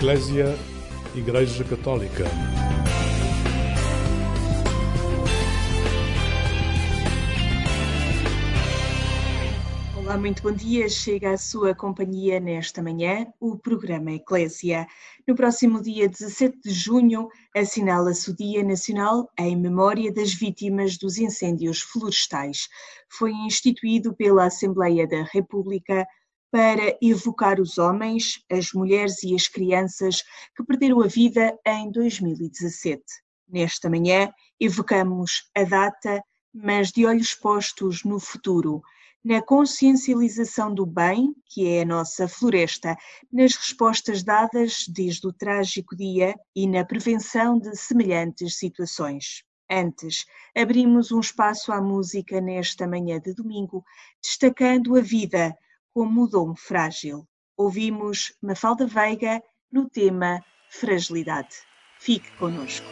Eclésia, Igreja Católica. Olá, muito bom dia. Chega à sua companhia nesta manhã o programa Eclésia. No próximo dia 17 de junho assinala-se o Dia Nacional em memória das vítimas dos incêndios florestais. Foi instituído pela Assembleia da República para evocar os homens, as mulheres e as crianças que perderam a vida em 2017. Nesta manhã evocamos a data, mas de olhos postos no futuro, na consciencialização do bem, que é a nossa floresta, nas respostas dadas desde o trágico dia e na prevenção de semelhantes situações. Antes, abrimos um espaço à música nesta manhã de domingo, destacando a vida como dom frágil. Ouvimos Mafalda Veiga no tema Fragilidade. Fique connosco.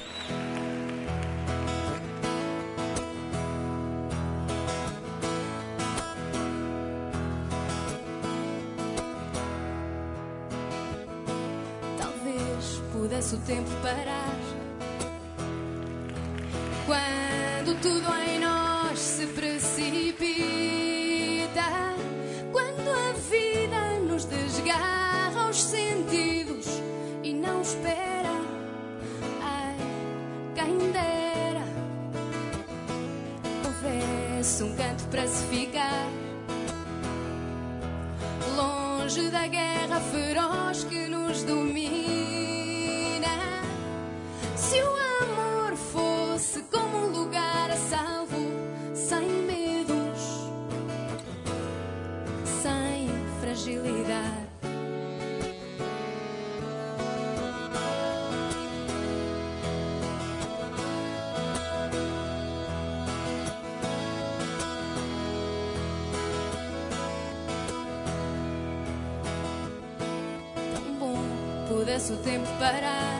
Pudesse o tempo parar, quando tudo em nós se precipita, quando a vida nos desgarra os sentidos e não espera. Ai, quem dera houvesse um canto para se ficar, longe da guerra feroz que nos domina. Se o amor fosse como um lugar a salvo, sem medos, sem fragilidade. Tão bom pudesse o tempo parar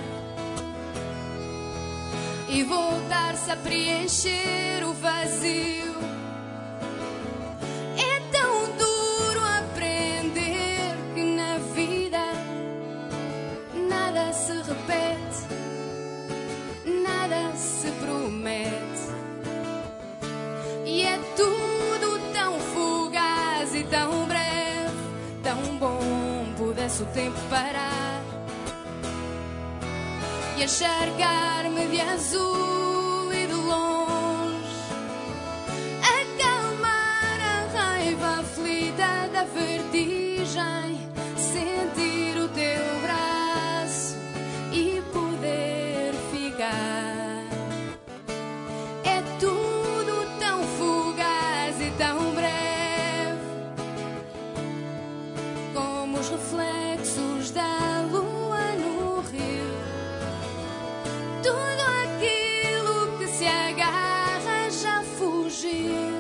e voltar-se a preencher o vazio. É tão duro aprender que na vida nada se repete, nada se promete, e é tudo tão fugaz e tão breve. Tão bom pudesse o tempo parar e encharcar-me de azul e de longe, acalmar a raiva aflita da vertigem, sentir o teu braço e poder ficar. É tudo tão fugaz e tão breve, como os reflexos da lua no rio. Tudo aquilo que se agarra já fugiu.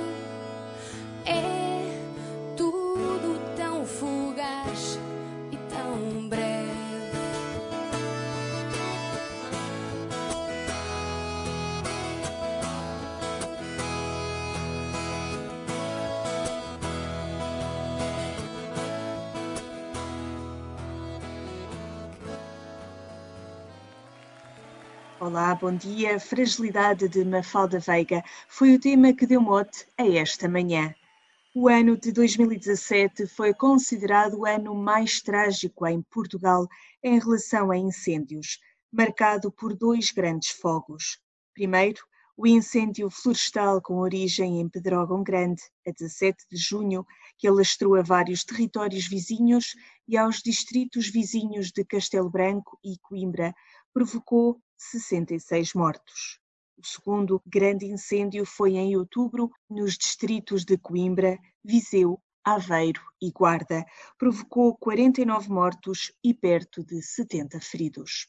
É tudo tão fugaz e tão breve. Olá, bom dia. Fragilidade de Mafalda Veiga foi o tema que deu mote a esta manhã. O ano de 2017 foi considerado o ano mais trágico em Portugal em relação a incêndios, marcado por dois grandes fogos. Primeiro, o incêndio florestal com origem em Pedrógão Grande, a 17 de junho, que alastrou a vários territórios vizinhos e aos distritos vizinhos de Castelo Branco e Coimbra, provocou 66 mortos. O segundo grande incêndio foi em outubro, nos distritos de Coimbra, Viseu, Aveiro e Guarda. Provocou 49 mortos e perto de 70 feridos.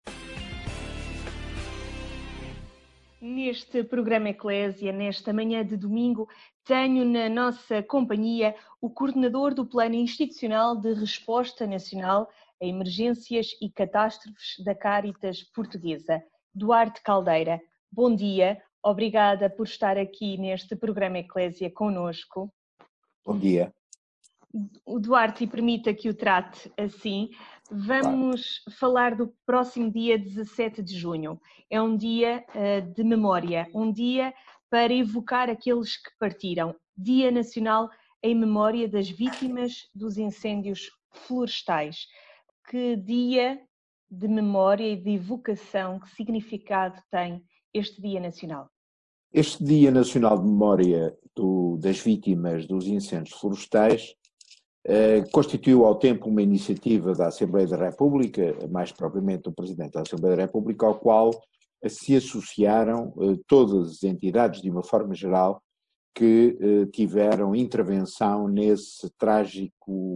Neste programa Eclésia, nesta manhã de domingo, tenho na nossa companhia o coordenador do Plano Institucional de Resposta Nacional a Emergências e Catástrofes da Cáritas Portuguesa, Duarte Caldeira. Bom dia, obrigada por estar aqui neste programa Eclésia conosco. Bom dia. O Duarte, e permita que o trate assim, Vamos falar do próximo dia 17 de junho. É um dia de memória, um dia para evocar aqueles que partiram. Dia Nacional em memória das vítimas dos incêndios florestais. Que dia de memória e de evocação, que significado tem este Dia Nacional? Este Dia Nacional de Memória das Vítimas dos Incêndios Florestais constituiu ao tempo uma iniciativa da Assembleia da República, mais propriamente do Presidente da Assembleia da República, ao qual se associaram todas as entidades, de uma forma geral, que tiveram intervenção nessa trágica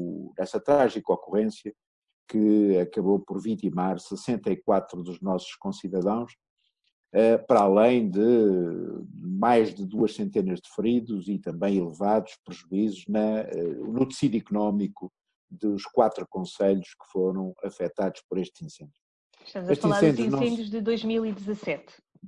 ocorrência que acabou por vitimar 64 dos nossos concidadãos, para além de mais de 200 de feridos e também elevados prejuízos no tecido económico dos 4 concelhos que foram afetados por este incêndio. Estamos a falar dos incêndios de 2017.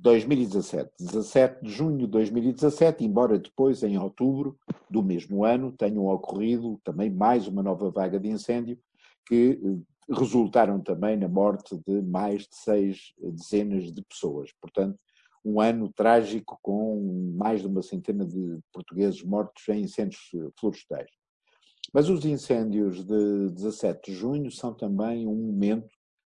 2017, 17 de junho de 2017, embora depois, em outubro do mesmo ano, tenham ocorrido também mais uma nova vaga de incêndio que resultaram também na morte de mais de 6 dezenas de pessoas. Portanto, um ano trágico com mais de uma centena de portugueses mortos em incêndios florestais. Mas os incêndios de 17 de junho são também um momento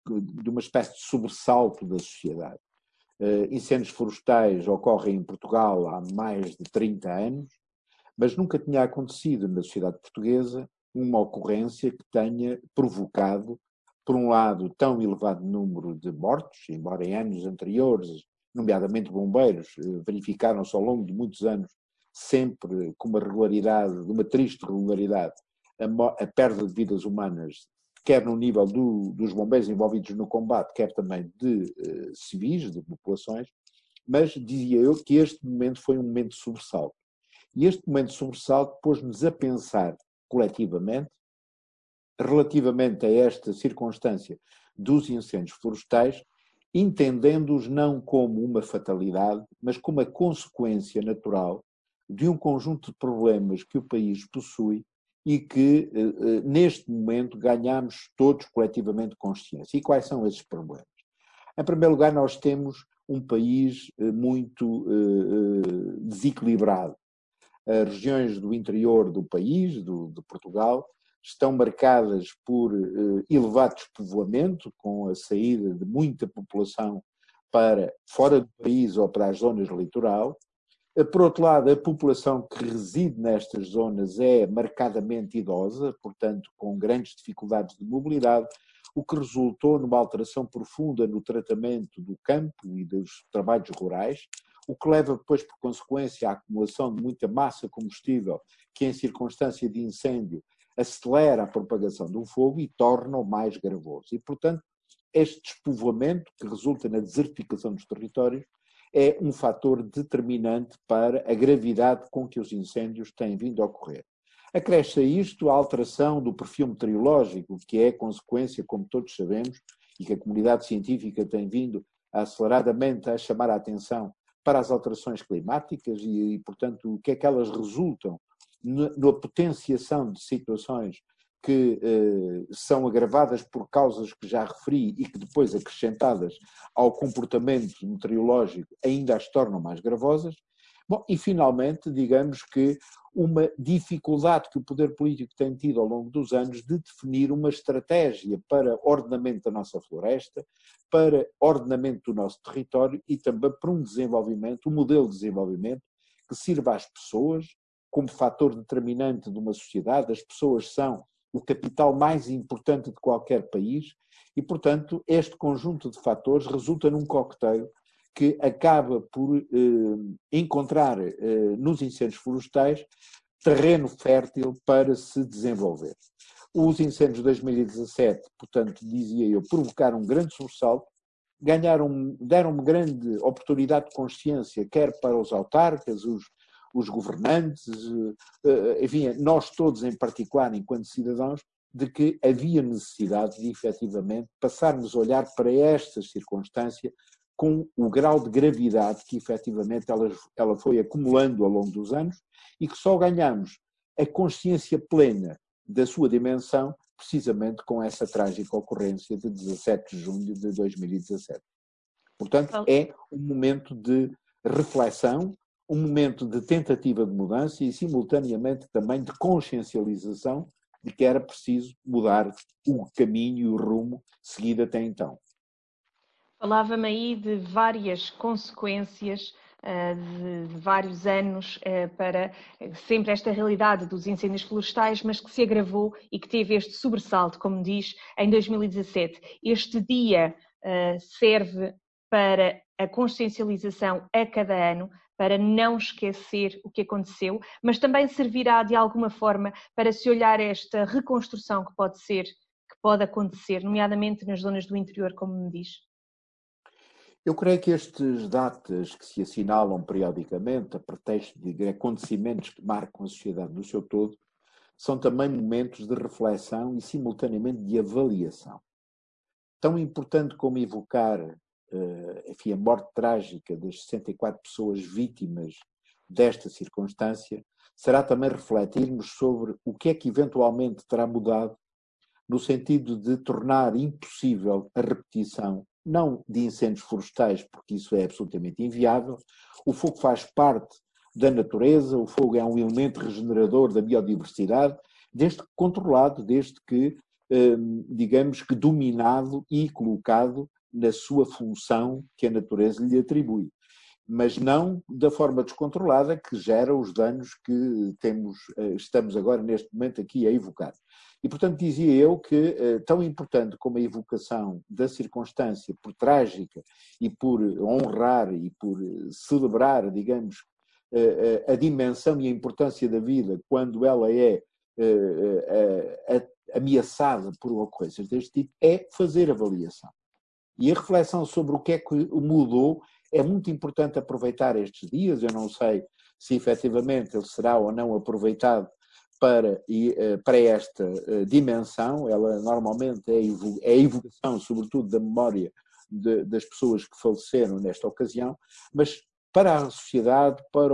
de uma espécie de sobressalto da sociedade. Incêndios florestais ocorrem em Portugal há mais de 30 anos, mas nunca tinha acontecido na sociedade portuguesa uma ocorrência que tenha provocado, por um lado, tão elevado número de mortos, embora em anos anteriores, nomeadamente bombeiros, verificaram-se ao longo de muitos anos, sempre com uma regularidade, uma triste regularidade, a perda de vidas humanas, quer no nível dos bombeiros envolvidos no combate, quer também de civis, de populações, mas dizia eu que este momento foi um momento de sobressalto. E este momento de sobressalto pôs-nos a pensar coletivamente, relativamente a esta circunstância dos incêndios florestais, entendendo-os não como uma fatalidade, mas como a consequência natural de um conjunto de problemas que o país possui e que, neste momento, ganhamos todos coletivamente consciência. E quais são esses problemas? Em primeiro lugar, nós temos um país muito desequilibrado. As regiões do interior do país, de Portugal, estão marcadas por elevado despovoamento, com a saída de muita população para fora do país ou para as zonas litoral. Por outro lado, a população que reside nestas zonas é marcadamente idosa, portanto, com grandes dificuldades de mobilidade, o que resultou numa alteração profunda no tratamento do campo e dos trabalhos rurais, o que leva depois, por consequência, à acumulação de muita massa combustível, que em circunstância de incêndio acelera a propagação do fogo e torna-o mais gravoso. E, portanto, este despovoamento, que resulta na desertificação dos territórios, é um fator determinante para a gravidade com que os incêndios têm vindo a ocorrer. Acresce a isto a alteração do perfil meteorológico, que é consequência, como todos sabemos, e que a comunidade científica tem vindo aceleradamente a chamar a atenção para as alterações climáticas e, portanto, o que é que elas resultam na potenciação de situações que são agravadas por causas que já referi e que depois, acrescentadas ao comportamento meteorológico, ainda as tornam mais gravosas. Bom, e finalmente, digamos que uma dificuldade que o poder político tem tido ao longo dos anos de definir uma estratégia para ordenamento da nossa floresta, para ordenamento do nosso território e também para um desenvolvimento, um modelo de desenvolvimento que sirva às pessoas como fator determinante de uma sociedade. As pessoas são o capital mais importante de qualquer país e, portanto, este conjunto de fatores resulta num coquetel que acaba por encontrar nos incêndios florestais terreno fértil para se desenvolver. Os incêndios de 2017, portanto, dizia eu, provocaram um grande sobressalto, deram-me grande oportunidade de consciência, quer para os autarcas, os governantes, enfim, nós todos em particular, enquanto cidadãos, de que havia necessidade de, efetivamente, passarmos a olhar para esta circunstância com o grau de gravidade que, efetivamente, ela foi acumulando ao longo dos anos e que só ganhamos a consciência plena da sua dimensão precisamente com essa trágica ocorrência de 17 de junho de 2017. Portanto, é um momento de reflexão, um momento de tentativa de mudança e, simultaneamente, também de consciencialização de que era preciso mudar o caminho e o rumo seguido até então. Falava-me aí de várias consequências de vários anos para sempre esta realidade dos incêndios florestais, mas que se agravou e que teve este sobressalto, como diz, em 2017. Este dia serve para a consciencialização a cada ano, para não esquecer o que aconteceu, mas também servirá de alguma forma para se olhar esta reconstrução que pode acontecer, nomeadamente nas zonas do interior, como me diz. Eu creio que estas datas que se assinalam periodicamente, a pretexto de acontecimentos que marcam a sociedade no seu todo, são também momentos de reflexão e, simultaneamente, de avaliação. Tão importante como evocar a morte trágica das 64 pessoas vítimas desta circunstância, será também refletirmos sobre o que é que eventualmente terá mudado no sentido de tornar impossível a repetição, não de incêndios florestais, porque isso é absolutamente inviável. O fogo faz parte da natureza, o fogo é um elemento regenerador da biodiversidade, desde que controlado, desde que, digamos que dominado e colocado na sua função que a natureza lhe atribui. Mas não da forma descontrolada que gera os danos que estamos agora, neste momento, aqui a evocar. E, portanto, dizia eu que, tão importante como a evocação da circunstância por trágica e por honrar e por celebrar, digamos, a dimensão e a importância da vida quando ela é ameaçada por ocorrências deste tipo, é fazer avaliação. E a reflexão sobre o que é que mudou é muito importante aproveitar estes dias. Eu não sei se efetivamente ele será ou não aproveitado para esta dimensão. Ela normalmente é a evocação, sobretudo, da memória das pessoas que faleceram nesta ocasião, mas para a sociedade, para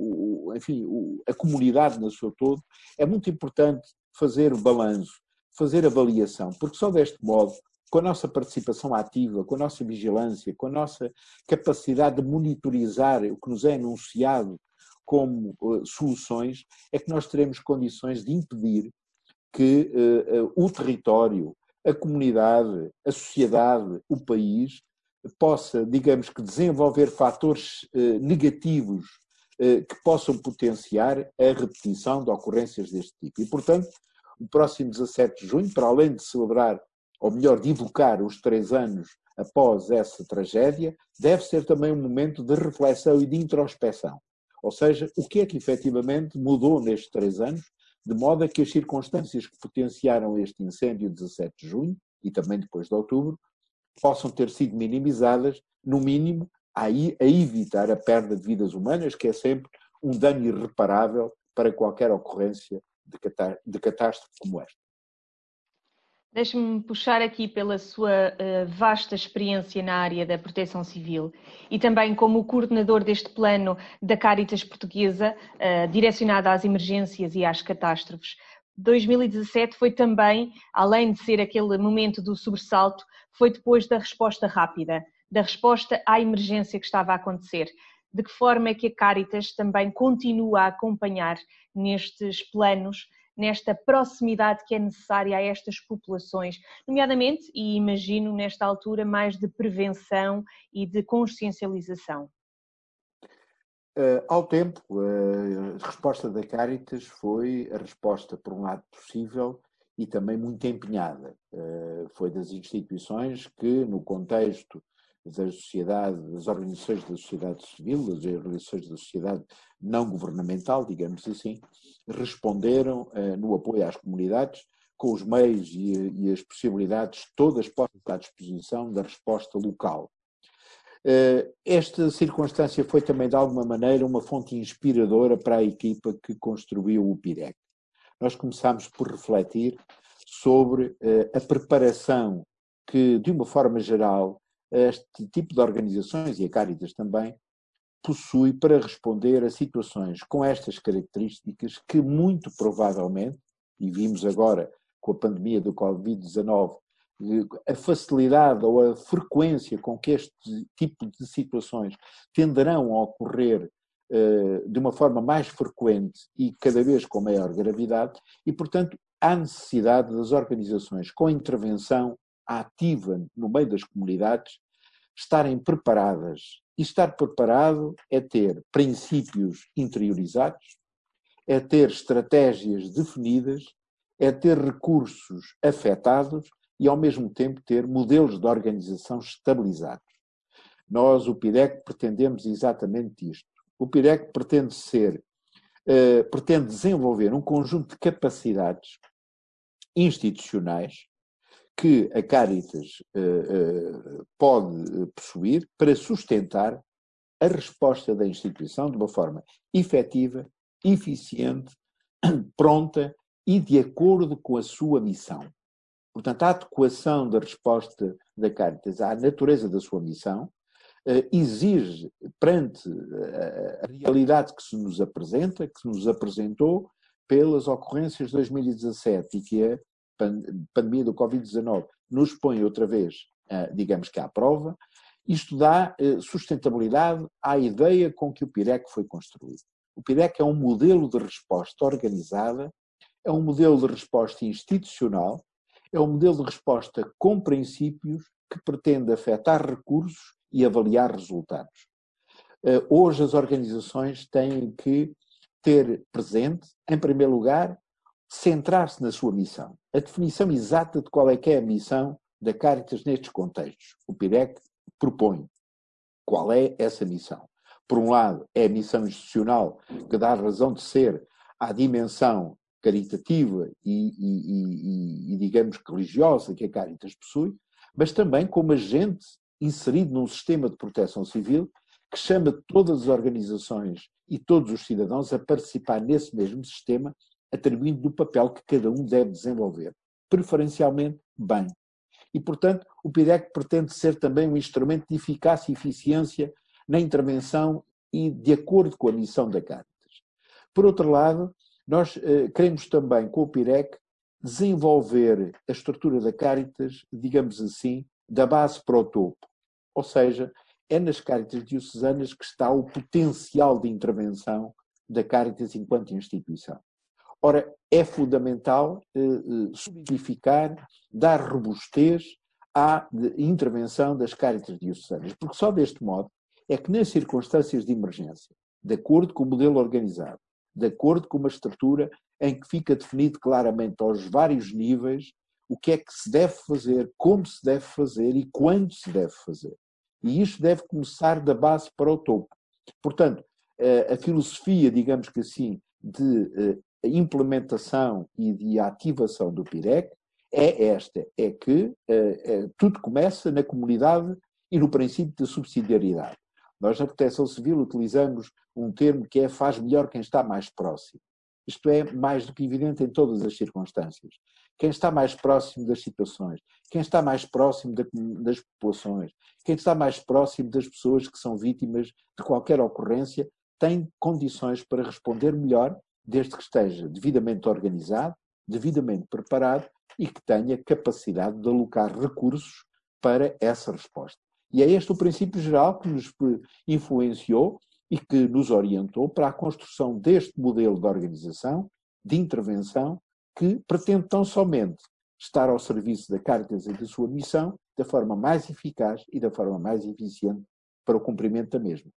a comunidade no seu todo, é muito importante fazer o balanço, fazer avaliação, porque só deste modo, com a nossa participação ativa, com a nossa vigilância, com a nossa capacidade de monitorizar o que nos é anunciado como soluções, é que nós teremos condições de impedir que o território, a comunidade, a sociedade, o país, possa, digamos que, desenvolver fatores negativos que possam potenciar a repetição de ocorrências deste tipo. E, portanto, o próximo 17 de junho, para além de celebrar, ou melhor, de evocar os 3 anos após essa tragédia, deve ser também um momento de reflexão e de introspeção. Ou seja, o que é que efetivamente mudou nestes 3 anos, de modo a que as circunstâncias que potenciaram este incêndio de 17 de junho, e também depois de outubro, possam ter sido minimizadas, no mínimo, a evitar a perda de vidas humanas, que é sempre um dano irreparável para qualquer ocorrência de catástrofe como esta. Deixe-me puxar aqui pela sua vasta experiência na área da proteção civil e também como coordenador deste plano da Cáritas Portuguesa, direcionado às emergências e às catástrofes. 2017 foi também, além de ser aquele momento do sobressalto, foi depois da resposta rápida, da resposta à emergência que estava a acontecer. De que forma é que a Cáritas também continua a acompanhar nestes planos, nesta proximidade que é necessária a estas populações, nomeadamente, e imagino nesta altura, mais de prevenção e de consciencialização? Ao tempo, a resposta da Cáritas foi a resposta, por um lado, possível e também muito empenhada. Foi das instituições que, no contexto da sociedade, das organizações da sociedade civil, das organizações da sociedade não governamental, digamos assim, responderam no apoio às comunidades com os meios e as possibilidades todas postas à disposição da resposta local. Esta circunstância foi também, de alguma maneira, uma fonte inspiradora para a equipa que construiu o PIREC. Nós começámos por refletir sobre a preparação que, de uma forma geral, este tipo de organizações, e a Cáritas também, possui para responder a situações com estas características que muito provavelmente, e vimos agora com a pandemia do Covid-19, a facilidade ou a frequência com que este tipo de situações tenderão a ocorrer de uma forma mais frequente e cada vez com maior gravidade, e, portanto, há necessidade das organizações com intervenção ativa no meio das comunidades estarem preparadas. E estar preparado é ter princípios interiorizados, é ter estratégias definidas, é ter recursos afetados e, ao mesmo tempo, ter modelos de organização estabilizados. Nós, o PIDEC, pretendemos exatamente isto. O PIDEC pretende desenvolver um conjunto de capacidades institucionais que a Cáritas pode possuir para sustentar a resposta da instituição de uma forma efetiva, eficiente, pronta e de acordo com a sua missão. Portanto, a adequação da resposta da Cáritas à natureza da sua missão exige, perante a realidade que se nos apresenta, que se nos apresentou pelas ocorrências de 2017 e que a pandemia do Covid-19 nos põe outra vez, digamos que à prova, isto dá sustentabilidade à ideia com que o PIDEC foi construído. O PIDEC é um modelo de resposta organizada, é um modelo de resposta institucional, é um modelo de resposta com princípios que pretende afetar recursos e avaliar resultados. Hoje as organizações têm que ter presente, em primeiro lugar, centrar-se na sua missão. A definição exata de qual é que é a missão da Cáritas nestes contextos. O PIDEC propõe qual é essa missão. Por um lado, é a missão institucional que dá razão de ser à dimensão caritativa e digamos, religiosa que a Cáritas possui, mas também como agente inserido num sistema de proteção civil que chama todas as organizações e todos os cidadãos a participar nesse mesmo sistema, atribuindo o papel que cada um deve desenvolver, preferencialmente bem. E, portanto, o PIDEC pretende ser também um instrumento de eficácia e eficiência na intervenção e de acordo com a missão da Cáritas. Por outro lado, nós queremos também, com o PIDEC, desenvolver a estrutura da Cáritas, digamos assim, da base para o topo. Ou seja, é nas Cáritas diocesanas que está o potencial de intervenção da Cáritas enquanto instituição. Ora, é fundamental solidificar, dar robustez à intervenção das Cáritas diocesanas, porque só deste modo é que nas circunstâncias de emergência, de acordo com o modelo organizado, de acordo com uma estrutura em que fica definido claramente aos vários níveis o que é que se deve fazer, como se deve fazer e quando se deve fazer. E isto deve começar da base para o topo. Portanto, a filosofia, digamos que assim, de implementação e de ativação do PIDEC é esta, é que tudo começa na comunidade e no princípio da subsidiariedade. Nós na Proteção Civil utilizamos um termo que é faz melhor quem está mais próximo. Isto é mais do que evidente em todas as circunstâncias. Quem está mais próximo das situações, quem está mais próximo das populações, quem está mais próximo das pessoas que são vítimas de qualquer ocorrência, tem condições para responder melhor, desde que esteja devidamente organizado, devidamente preparado e que tenha capacidade de alocar recursos para essa resposta. E é este o princípio geral que nos influenciou e que nos orientou para a construção deste modelo de organização, de intervenção, que pretende tão somente estar ao serviço da Cáritas e da sua missão da forma mais eficaz e da forma mais eficiente para o cumprimento da mesma.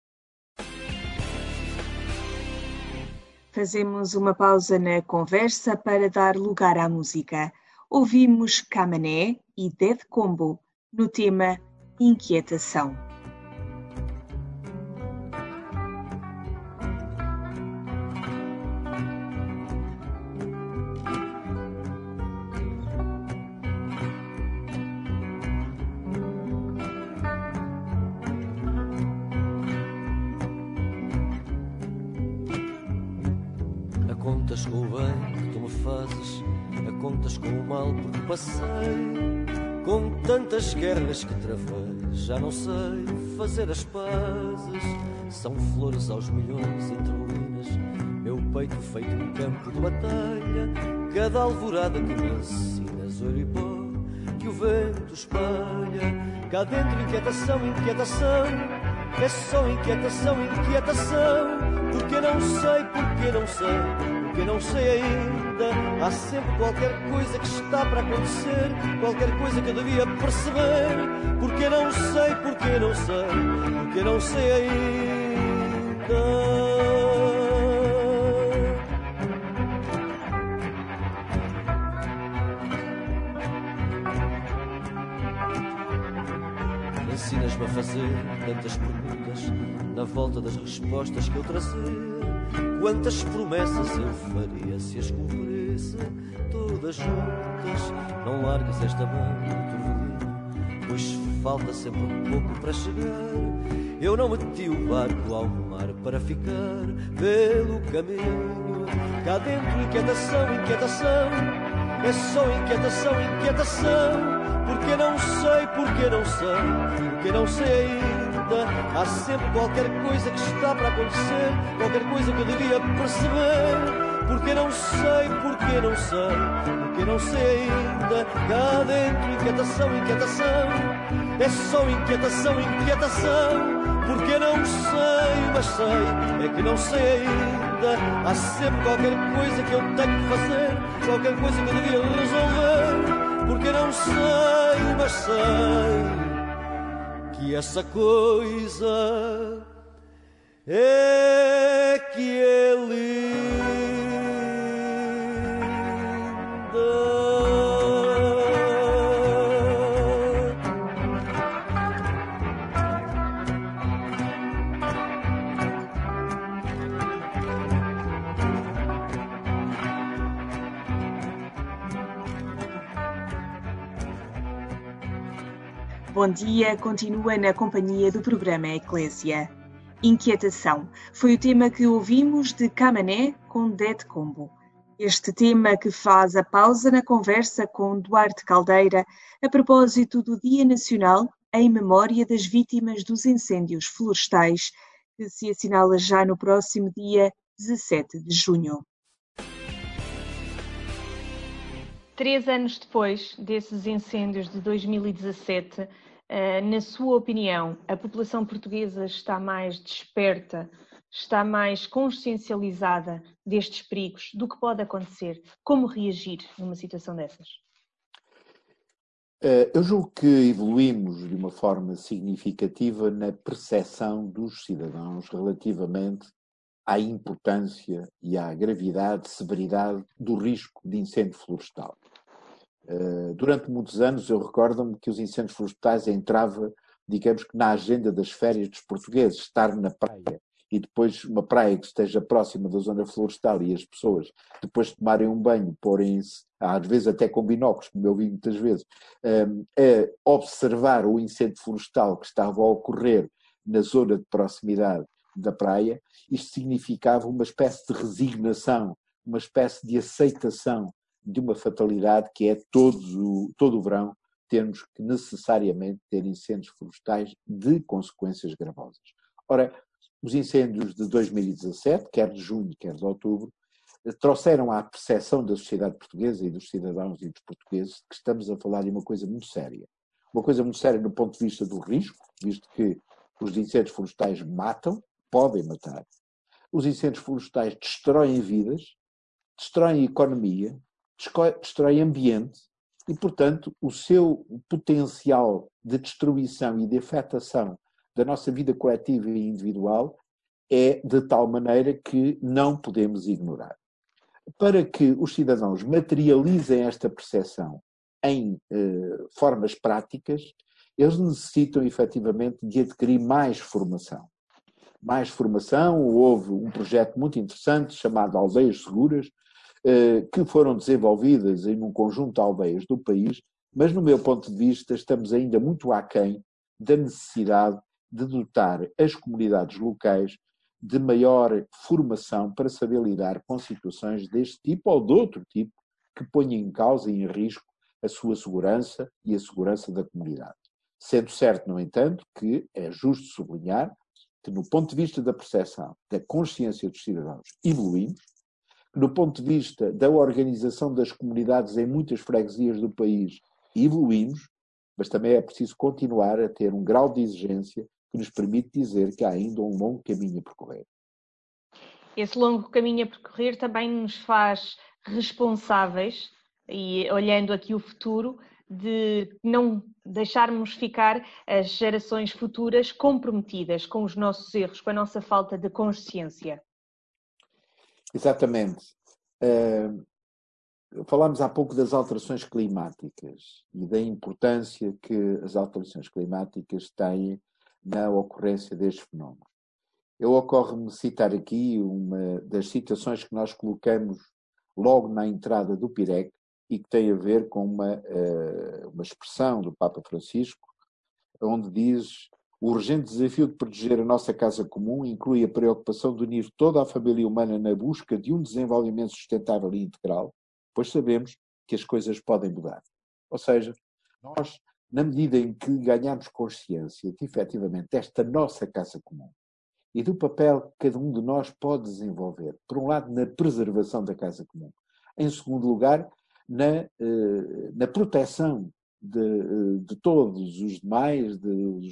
Fazemos uma pausa na conversa para dar lugar à música. Ouvimos Camané e Dead Combo no tema Inquietação. Contas com o bem que tu me fazes, a contas com o mal porque passei, com tantas guerras que travei, já não sei fazer as pazes. São flores aos milhões entre ruínas, meu peito feito um campo de batalha, cada alvorada que nasce nas ouro e pó, que o vento espalha. Cá dentro inquietação, inquietação, é só inquietação, inquietação. Porque não sei, porque não sei, porque não sei ainda. Há sempre qualquer coisa que está para acontecer, qualquer coisa que eu devia perceber. Porque não sei, porque não sei, porque não sei ainda. Ensinas-me a fazer tantas perguntas na volta das respostas que eu trazer. Quantas promessas eu faria se as cumprisse todas juntas. Não largues esta mão do turvelino, pois falta sempre um pouco para chegar. Eu não meti o barco ao mar para ficar pelo caminho. Cá dentro inquietação, inquietação, é só inquietação, inquietação. Porque não sei, porque não sei, porque não sei ainda. Há sempre qualquer coisa que está para acontecer, qualquer coisa que eu devia perceber. Porque não sei, porque não sei, porque não sei ainda. Cá dentro inquietação, inquietação, é só inquietação, inquietação. Porque não sei, mas sei, é que não sei ainda. Há sempre qualquer coisa que eu tenho que fazer, qualquer coisa que eu devia resolver. Porque não sei, mas sei que essa coisa é que é linda. Bom dia, continua na companhia do programa Eclésia. Inquietação foi o tema que ouvimos de Camané com Dead Combo. Este tema que faz a pausa na conversa com Duarte Caldeira a propósito do Dia Nacional em memória das vítimas dos incêndios florestais, que se assinala já no próximo dia 17 de junho. 3 anos depois desses incêndios de 2017, na sua opinião, a população portuguesa está mais desperta, está mais consciencializada destes perigos, do que pode acontecer? Como reagir numa situação dessas? Eu julgo que evoluímos de uma forma significativa na percepção dos cidadãos relativamente à importância e à gravidade, severidade do risco de incêndio florestal. Durante muitos anos eu recordo-me que os incêndios florestais entrava, digamos que na agenda das férias dos portugueses, estar na praia e depois uma praia que esteja próxima da zona florestal e as pessoas depois de tomarem um banho, porem-se, às vezes até com binóculos, como eu vi muitas vezes, a observar o incêndio florestal que estava a ocorrer na zona de proximidade da praia. Isto significava uma espécie de resignação, uma espécie de aceitação de uma fatalidade que é todo o verão termos que necessariamente ter incêndios florestais de consequências gravosas. Ora, os incêndios de 2017, quer de junho, quer de outubro, trouxeram à percepção da sociedade portuguesa e dos cidadãos e dos portugueses que estamos a falar de uma coisa muito séria. Uma coisa muito séria no ponto de vista do risco, visto que os incêndios florestais matam, podem matar. Os incêndios florestais destroem vidas, destroem economia, destroem ambiente e, portanto, o seu potencial de destruição e de afetação da nossa vida coletiva e individual é de tal maneira que não podemos ignorar. Para que os cidadãos materializem esta percepção em formas práticas, eles necessitam efetivamente de adquirir mais formação. Mais formação, houve um projeto muito interessante chamado Aldeias Seguras, que foram desenvolvidas em um conjunto de aldeias do país, mas no meu ponto de vista estamos ainda muito aquém da necessidade de dotar as comunidades locais de maior formação para saber lidar com situações deste tipo ou de outro tipo que ponham em causa e em risco a sua segurança e a segurança da comunidade. Sendo certo, no entanto, que é justo sublinhar que no ponto de vista da percepção, da consciência dos cidadãos, evoluímos, que no ponto de vista da organização das comunidades em muitas freguesias do país, evoluímos, mas também é preciso continuar a ter um grau de exigência que nos permite dizer que há ainda um longo caminho a percorrer. Esse longo caminho a percorrer também nos faz responsáveis, e olhando aqui o futuro, de não deixarmos ficar as gerações futuras comprometidas com os nossos erros, com a nossa falta de consciência. Exatamente. Falámos há pouco das alterações climáticas e da importância que as alterações climáticas têm na ocorrência destes fenómenos. Eu ocorre-me citar aqui uma das citações que nós colocamos logo na entrada do PIREC e que tem a ver com uma expressão do Papa Francisco, onde diz: o urgente desafio de proteger a nossa casa comum inclui a preocupação de unir toda a família humana na busca de um desenvolvimento sustentável e integral, pois sabemos que as coisas podem mudar. Ou seja, nós, na medida em que ganhamos consciência de, efetivamente, esta nossa casa comum e do papel que cada um de nós pode desenvolver, por um lado, na preservação da casa comum, em segundo lugar, na proteção de todos os demais, de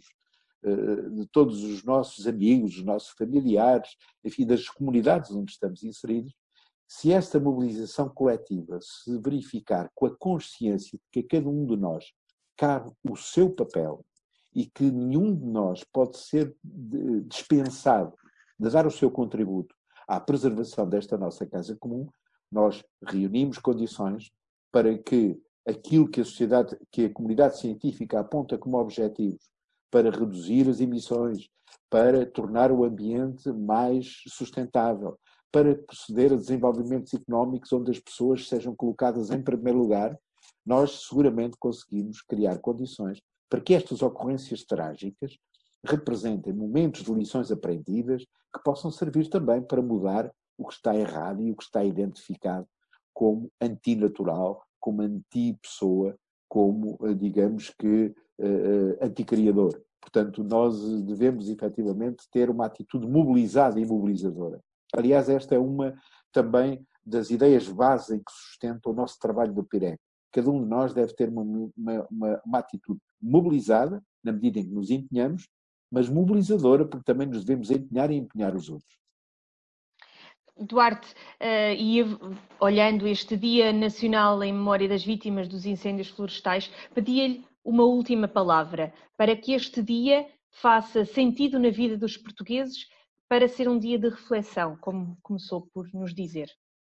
todos os nossos amigos, os nossos familiares, enfim, das comunidades onde estamos inseridos, se esta mobilização coletiva se verificar com a consciência de que a cada um de nós cabe o seu papel e que nenhum de nós pode ser dispensado de dar o seu contributo à preservação desta nossa casa comum, nós reunimos condições para que aquilo que a comunidade científica aponta como objetivos para reduzir as emissões, para tornar o ambiente mais sustentável, para proceder a desenvolvimentos económicos onde as pessoas sejam colocadas em primeiro lugar, nós seguramente conseguimos criar condições para que estas ocorrências trágicas representem momentos de lições aprendidas que possam servir também para mudar o que está errado e o que está identificado como antinatural, como anti-pessoa, como, digamos que, anticriador. Portanto, nós devemos efetivamente ter uma atitude mobilizada e mobilizadora. Aliás, esta é uma também das ideias base em que sustenta o nosso trabalho do PIREC. Cada um de nós deve ter uma atitude mobilizada, na medida em que nos empenhamos, mas mobilizadora, porque também nos devemos empenhar e empenhar os outros. Duarte, e olhando este Dia Nacional em Memória das Vítimas dos Incêndios Florestais, pedia-lhe uma última palavra para que este dia faça sentido na vida dos portugueses, para ser um dia de reflexão, como começou por nos dizer.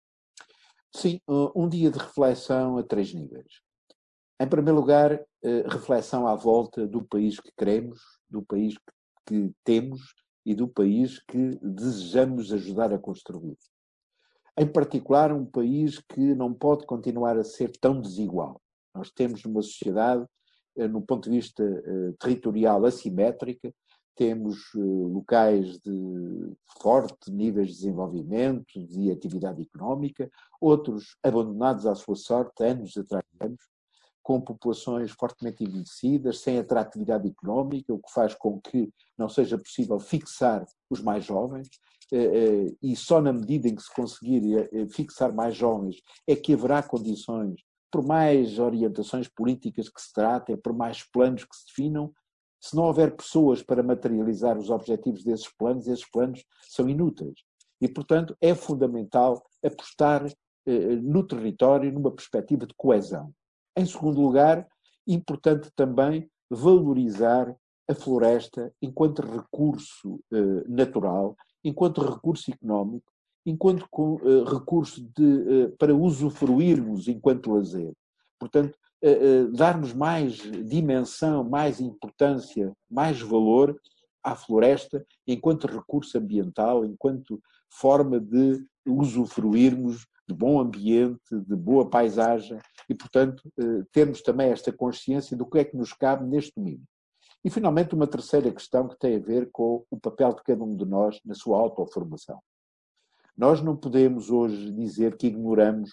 Sim, um dia de reflexão a 3 níveis. Em primeiro lugar, reflexão à volta do país que queremos, do país que temos e do país que desejamos ajudar a construir. Em particular, um país que não pode continuar a ser tão desigual. Nós temos numa sociedade, no ponto de vista territorial, assimétrica, temos locais de forte níveis de desenvolvimento, de atividade económica, outros abandonados à sua sorte, anos atrás de anos, com populações fortemente envelhecidas, sem atratividade económica, o que faz com que não seja possível fixar os mais jovens, e só na medida em que se conseguir fixar mais jovens é que haverá condições, por mais orientações políticas que se tratem, por mais planos que se definam. Se não houver pessoas para materializar os objetivos desses planos, esses planos são inúteis. E, portanto, é fundamental apostar no território numa perspectiva de coesão. Em segundo lugar, importante também valorizar a floresta enquanto recurso natural, enquanto recurso económico, enquanto recurso para usufruirmos enquanto lazer. Portanto, darmos mais dimensão, mais importância, mais valor à floresta enquanto recurso ambiental, enquanto forma de usufruirmos de bom ambiente, de boa paisagem e, portanto, termos também esta consciência do que é que nos cabe neste domínio. E, finalmente, uma terceira questão que tem a ver com o papel de cada um de nós na sua autoformação. Nós não podemos hoje dizer que ignoramos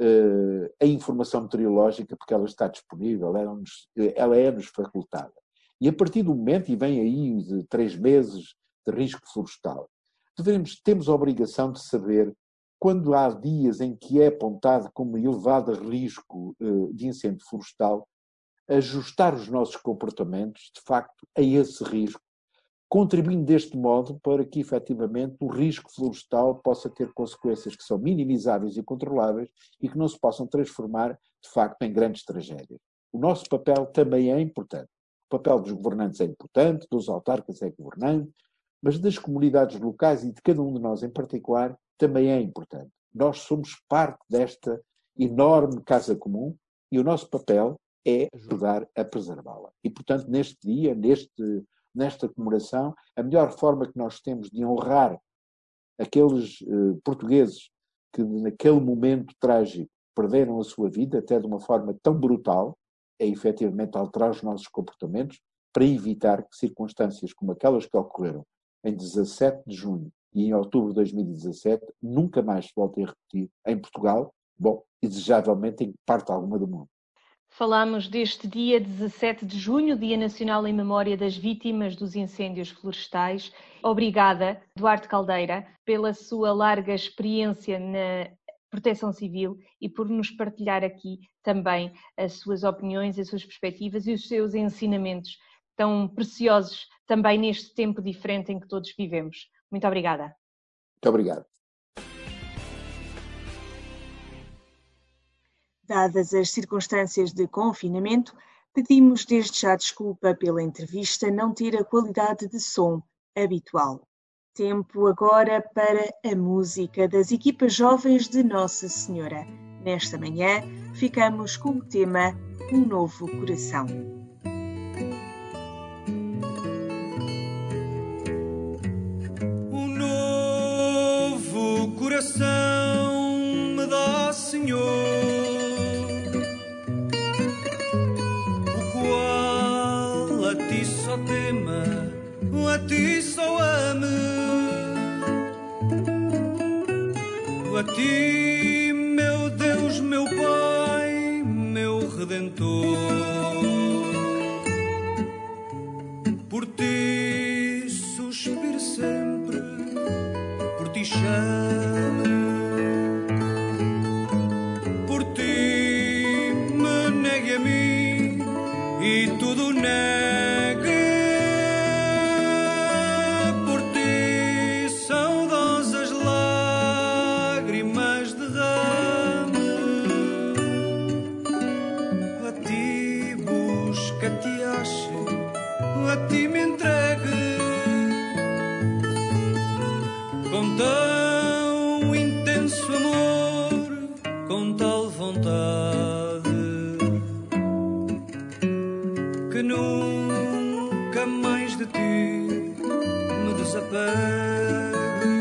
a informação meteorológica porque ela está disponível, ela é-nos facultada. E a partir do momento, e vem aí de 3 meses de risco florestal, temos a obrigação de saber, quando há dias em que é apontado como elevado risco de incêndio florestal, ajustar os nossos comportamentos, de facto, a esse risco, contribuindo deste modo para que, efetivamente, o risco florestal possa ter consequências que são minimizáveis e controláveis e que não se possam transformar, de facto, em grandes tragédias. O nosso papel também é importante. O papel dos governantes é importante, dos autarcas é governante, mas das comunidades locais e de cada um de nós em particular também é importante. Nós somos parte desta enorme casa comum e o nosso papel é ajudar a preservá-la. E, portanto, neste dia, nesta comemoração, a melhor forma que nós temos de honrar aqueles portugueses que naquele momento trágico perderam a sua vida, até de uma forma tão brutal, é efetivamente alterar os nossos comportamentos para evitar que circunstâncias como aquelas que ocorreram em 17 de junho e em outubro de 2017 nunca mais se voltem a repetir em Portugal, e desejavelmente em parte alguma do mundo. Falámos deste dia 17 de junho, Dia Nacional em Memória das Vítimas dos Incêndios Florestais. Obrigada, Duarte Caldeira, pela sua larga experiência na Proteção Civil e por nos partilhar aqui também as suas opiniões, as suas perspectivas e os seus ensinamentos tão preciosos também neste tempo diferente em que todos vivemos. Muito obrigada. Muito obrigado. Dadas as circunstâncias de confinamento, pedimos desde já desculpa pela entrevista não ter a qualidade de som habitual. Tempo agora para a música das equipas jovens de Nossa Senhora. Nesta manhã, ficamos com o tema Um Novo Coração. Um novo coração me dá, Senhor, o qual a ti só tema, a ti só ame. A ti, meu Deus, meu Pai, meu Redentor, por ti suspiro sempre, por ti chamo, por ti me negue a mim e tudo negue. A ti me entregue com tão intenso amor, com tal vontade que nunca mais de ti me desapegue.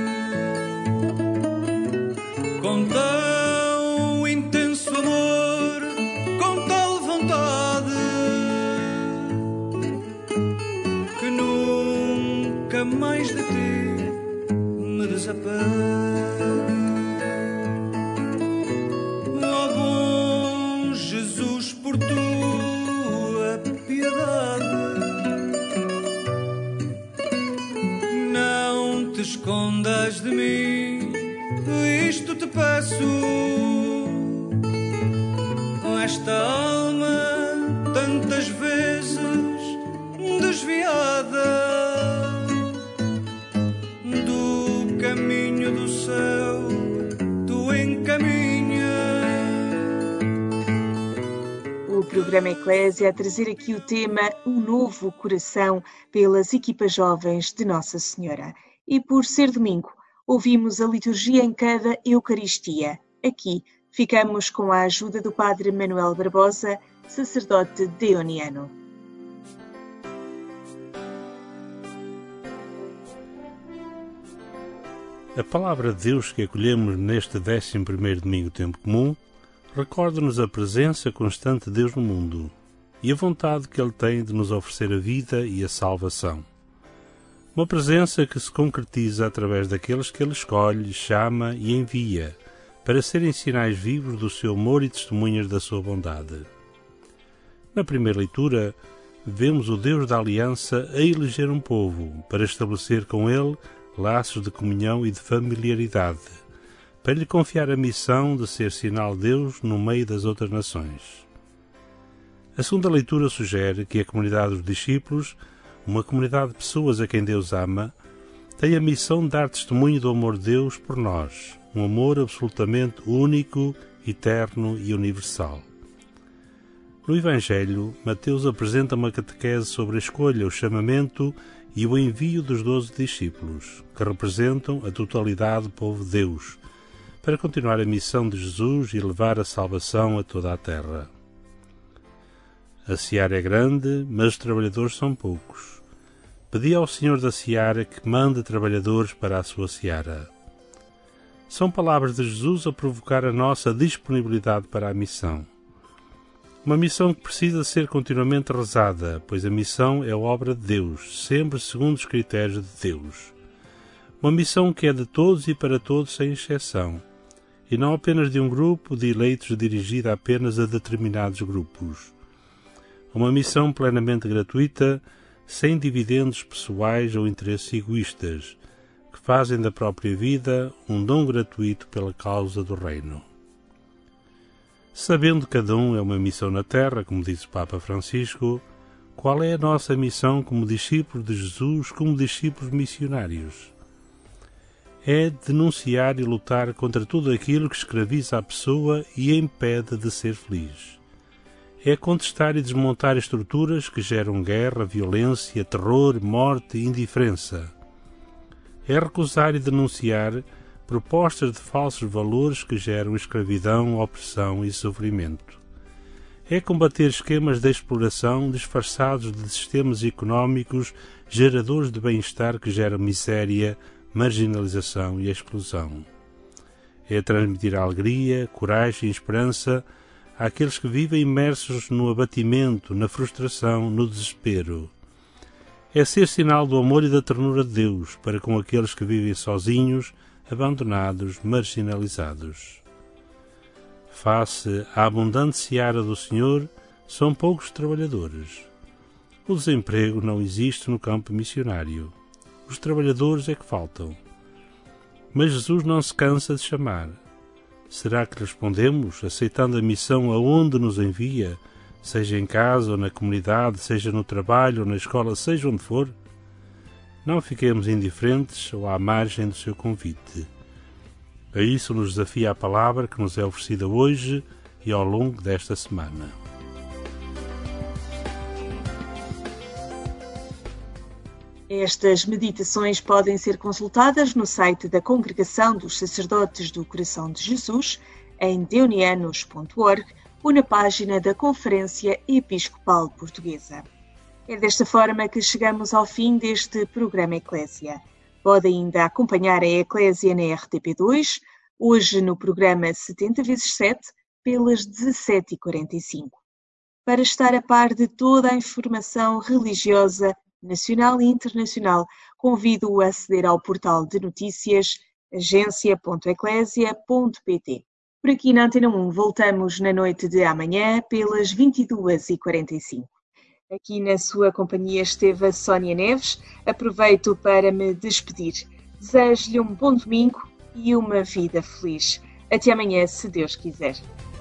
Com tão intenso amor, com tal vontade que nunca mais de ti me desapegue. Ó bom Jesus, por tua piedade, não te escondas de mim, isto te peço. Esta alma tantas vezes desviada do caminho do céu, tu encaminha. O programa Eclésia a trazer aqui o tema Um Novo Coração pelas equipas jovens de Nossa Senhora. E por ser domingo, ouvimos a liturgia em cada Eucaristia. Aqui ficamos com a ajuda do Padre Manuel Barbosa, sacerdote deoniano. A palavra de Deus que acolhemos neste 11º domingo do tempo comum recorda-nos a presença constante de Deus no mundo e a vontade que Ele tem de nos oferecer a vida e a salvação. Uma presença que se concretiza através daqueles que Ele escolhe, chama e envia para serem sinais vivos do seu amor e testemunhas da sua bondade. Na primeira leitura, vemos o Deus da aliança a eleger um povo para estabelecer com ele laços de comunhão e de familiaridade, para lhe confiar a missão de ser sinal de Deus no meio das outras nações. A segunda leitura sugere que a comunidade dos discípulos, uma comunidade de pessoas a quem Deus ama, tem a missão de dar testemunho do amor de Deus por nós, um amor absolutamente único, eterno e universal. No Evangelho, Mateus apresenta uma catequese sobre a escolha, o chamamento e o envio dos 12 discípulos, que representam a totalidade do povo de Deus, para continuar a missão de Jesus e levar a salvação a toda a terra. A seara é grande, mas os trabalhadores são poucos. Pedi ao Senhor da seara que mande trabalhadores para a sua seara. São palavras de Jesus a provocar a nossa disponibilidade para a missão. Uma missão que precisa ser continuamente rezada, pois a missão é a obra de Deus, sempre segundo os critérios de Deus. Uma missão que é de todos e para todos sem exceção, e não apenas de um grupo de eleitos dirigida apenas a determinados grupos. Uma missão plenamente gratuita, sem dividendos pessoais ou interesses egoístas, que fazem da própria vida um dom gratuito pela causa do reino. Sabendo que cada um é uma missão na terra, como diz o Papa Francisco, qual é a nossa missão como discípulos de Jesus, como discípulos missionários? É denunciar e lutar contra tudo aquilo que escraviza a pessoa e a impede de ser feliz. É contestar e desmontar estruturas que geram guerra, violência, terror, morte e indiferença. É recusar e denunciar propostas de falsos valores que geram escravidão, opressão e sofrimento. É combater esquemas de exploração disfarçados de sistemas económicos geradores de bem-estar que geram miséria, marginalização e exclusão. É transmitir alegria, coragem e esperança àqueles que vivem imersos no abatimento, na frustração, no desespero. É ser sinal do amor e da ternura de Deus para com aqueles que vivem sozinhos, abandonados, marginalizados. Face à abundante seara do Senhor, são poucos trabalhadores. O desemprego não existe no campo missionário. Os trabalhadores é que faltam. Mas Jesus não se cansa de chamar. Será que respondemos, aceitando a missão aonde nos envia, seja em casa ou na comunidade, seja no trabalho ou na escola, seja onde for? Não fiquemos indiferentes ou à margem do seu convite. A isso nos desafia a palavra que nos é oferecida hoje e ao longo desta semana. Estas meditações podem ser consultadas no site da Congregação dos Sacerdotes do Coração de Jesus, em deonianos.org, ou na página da Conferência Episcopal Portuguesa. É desta forma que chegamos ao fim deste programa Eclésia. Pode ainda acompanhar a Eclésia na RTP2, hoje no programa 70x7, pelas 17h45. Para estar a par de toda a informação religiosa, nacional e internacional, convido-o a aceder ao portal de notícias agência.eclésia.pt. Por aqui na Antena 1 voltamos na noite de amanhã pelas 22h45. Aqui na sua companhia esteve a Sónia Neves. Aproveito para me despedir. Desejo-lhe um bom domingo e uma vida feliz. Até amanhã, se Deus quiser.